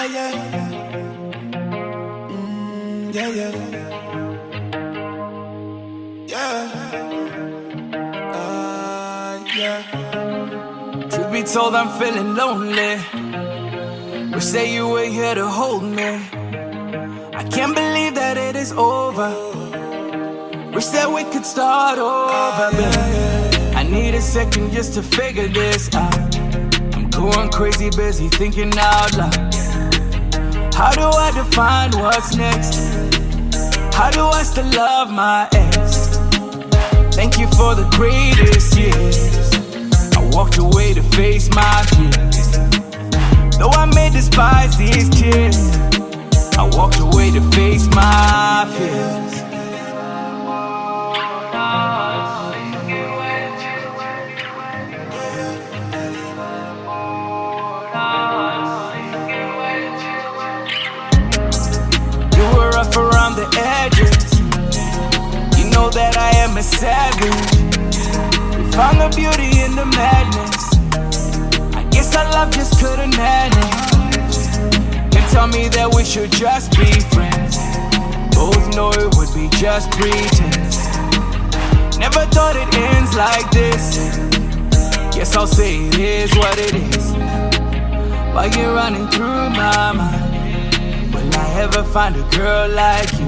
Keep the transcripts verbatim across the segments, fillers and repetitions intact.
Yeah, yeah. Mm, yeah, yeah. Yeah. Uh, yeah. Truth be told, I'm feeling lonely. Wish that you were here to hold me. I can't believe that it is over. Wish that we could start over, babe. I need a second just to figure this out. I'm going crazy, busy thinking out loud. How do I define what's next? How do I still love my ex? Thank you for the greatest years. I walked away to face my fears. Though I may despise these tears, I walked away to face my fears. You were rough around the edges. You know that I am a savage. We found the beauty in the madness. I guess our love just couldn't manage. And tell me that we should just be friends. Both know it would be just pretense. Never thought it ends like this. Guess I'll say it is what it is. While you're running through my mind, will I ever find a girl like you?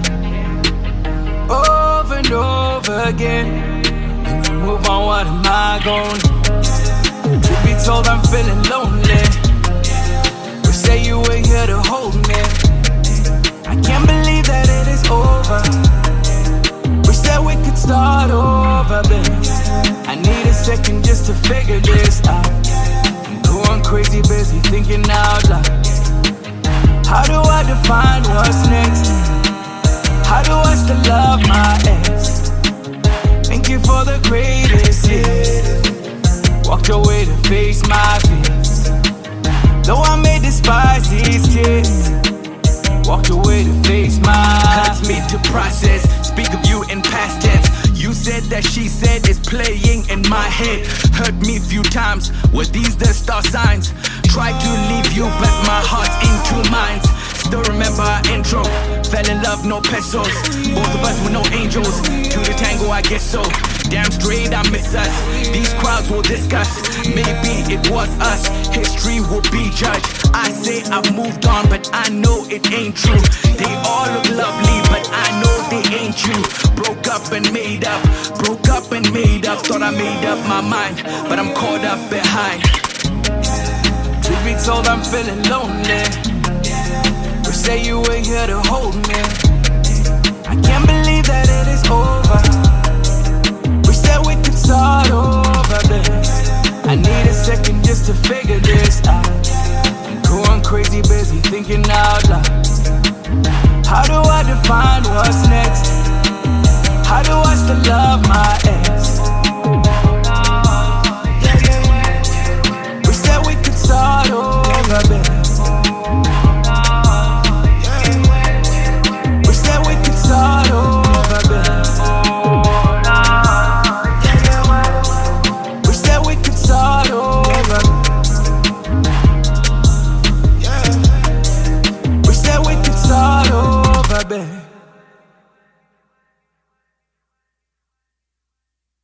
Over and over again. When you move on, what am I gonna do? Truth be told, I'm feeling lonely. Wish that you were here to hold me. I can't believe that it is over. Wish that we could start over, babe. I need a second just to figure this out. I'm going crazy, busy thinking out loud. How do I define what's next? How do I still love my ex? Thank you for the greatest years. Walked away to face my fears. Though I may despise these tears, walked away to face my hurts me to process. Speak of you in past tense. You said that she said is playing in my head. Hurt me few times. Were these the star signs? Tried to leave you, but my heart's in two minds. Still remember our intro. Fell in love, no pesos. Both of us were no angels. To the tango, I guess so. Damn straight, I miss us. These crowds will discuss. Maybe it was us. History will be judged. I say I've moved on, but I know it ain't true. They all look lovely, but I know they ain't you. Broke up and made up. Broke up and made up. Thought I made up my mind, but I'm caught up behind. Truth be told, I'm feeling lonely. Wish that you were here to hold me. I can't believe that it is over. Wish that we could start over.